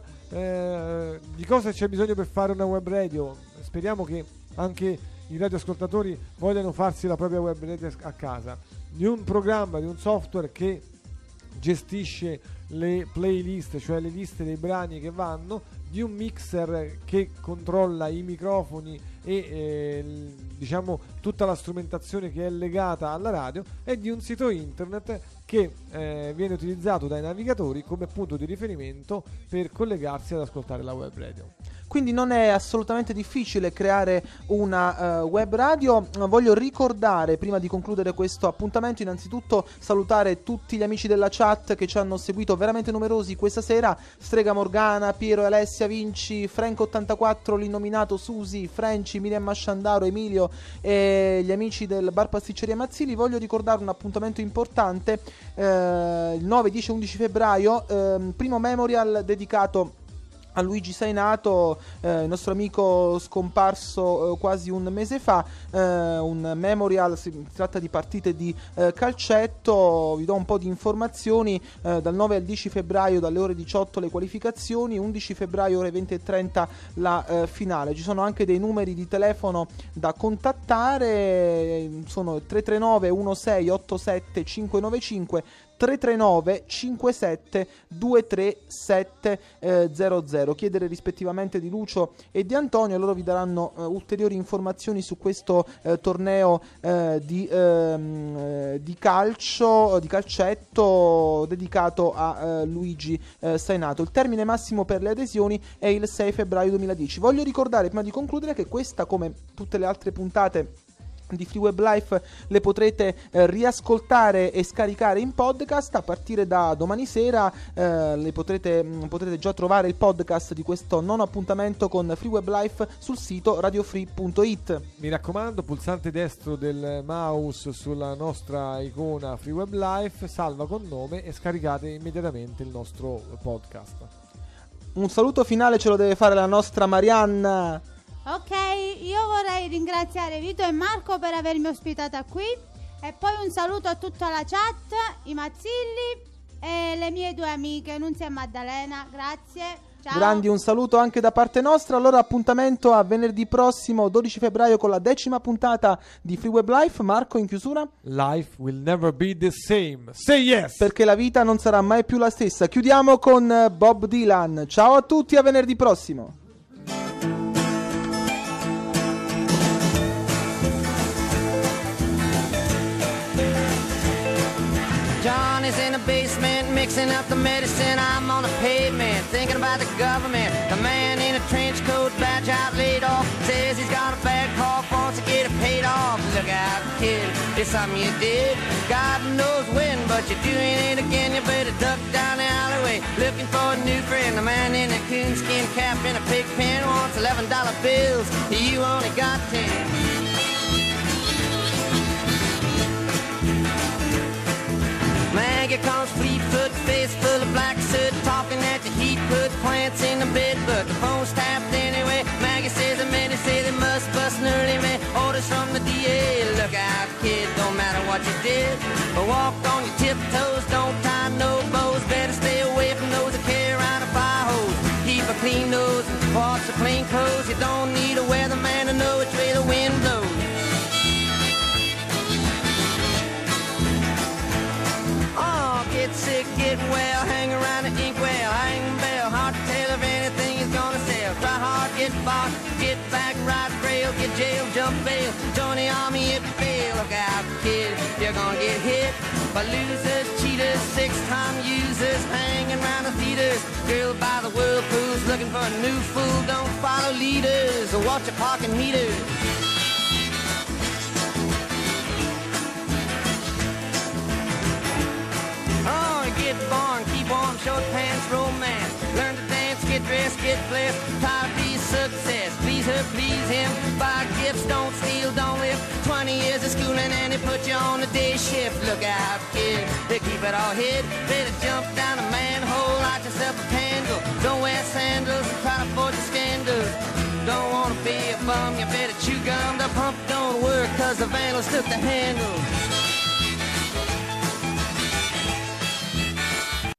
c'è bisogno per fare una web radio? Speriamo che anche i radioascoltatori vogliano farsi la propria web radio a casa, di un programma, di un software che gestisce le playlist, cioè le liste dei brani che vanno, di un mixer che controlla i microfoni e diciamo tutta la strumentazione che è legata alla radio, e di un sito internet che viene utilizzato dai navigatori come punto di riferimento per collegarsi ad ascoltare la web radio. Quindi non è assolutamente difficile creare una web radio. Voglio ricordare, prima di concludere questo appuntamento, innanzitutto salutare tutti gli amici della chat che ci hanno seguito, veramente numerosi questa sera: Strega Morgana, Piero e Alessia, Vinci, Franco84, l'innominato, Susi, Frenci, Miriam Masciandaro, Emilio e gli amici del Bar Pasticceria Mazzilli. Voglio ricordare un appuntamento importante, il 9, 10 e 11 febbraio, primo memorial dedicato a Luigi Sainato, il nostro amico scomparso quasi un mese fa, un memorial. Si tratta di partite di calcetto. Vi do un po' di informazioni: dal 9 al 10 febbraio dalle ore 18 le qualificazioni, 11 febbraio ore 20:30 la finale. Ci sono anche dei numeri di telefono da contattare, sono 339 16 87 595, 339 57 23700. Chiedere rispettivamente di Lucio e di Antonio, loro vi daranno ulteriori informazioni su questo torneo di calcio, di calcetto dedicato a Luigi Sainato. Il termine massimo per le adesioni è il 6 febbraio 2010. Voglio ricordare prima di concludere che questa, come tutte le altre puntate di Free Web Life, le potrete riascoltare e scaricare in podcast a partire da domani sera. Potrete già trovare il podcast di questo nono appuntamento con Free Web Life sul sito radiofree.it. Mi raccomando, pulsante destro del mouse sulla nostra icona Free Web Life, salva con nome e scaricate immediatamente il nostro podcast. Un saluto finale ce lo deve fare la nostra Marianna. Ok, io vorrei ringraziare Vito e Marco per avermi ospitata qui, e poi un saluto a tutta la chat, i Mazzilli e le mie due amiche Nunzia e Maddalena. Grazie, ciao. Grandi, un saluto anche da parte nostra. Allora, appuntamento a venerdì prossimo 12 febbraio con la 10ª puntata di Free Web Life. Marco, in chiusura? Life will never be the same. Say yes! Perché la vita non sarà mai più la stessa. Chiudiamo con Bob Dylan. Ciao a tutti, a venerdì prossimo. Johnny's in the basement mixing up the medicine. I'm on the pavement thinking about the government. The man in a trench coat, badge out, laid off, says he's got a bad cough, wants to get it paid off. Look out, kid, it's something you did. God knows when, but you're doing it again. You better duck down the alleyway looking for a new friend. The man in a coonskin cap and a pig pen wants $11 bills. You only got 10. Maggie comes Fleetfoot, face full of black soot, talking at the heat, put plants in the bed, but the phone's tapped anyway. Maggie says the men say they must bust an early man. Orders from the DA, look out kid, don't matter what you did, but walk on your tiptoes, don't tie no bows. Better stay away from those that carry around a fire hose. Keep a clean nose and wash the plain clothes. You don't need a weatherman to know which way the wind blows. Get sick, get well, hang around the inkwell, hang bell, hard to tell if anything is gonna sell. Try hard, get bought, get back, ride rail, get jail, jump bail, join the army if you fail. Look out, kid, you're gonna get hit by losers, cheaters, six-time users, hanging around the theaters. Girl by the whirlpools, looking for a new fool, don't follow leaders, or watch your parking meters. Get born, keep warm, short pants, romance. Learn to dance, get dressed, get blessed. Try to be a success, please her, please him. Buy gifts, don't steal, don't live. 20 years of schooling and they put you on a day shift. Look out, kid, they keep it all hid. Better jump down a manhole, light yourself a candle. Don't wear sandals, try to avoid the scandals. Don't wanna be a bum, you better chew gum. The pump don't work cause the vandals took the handle.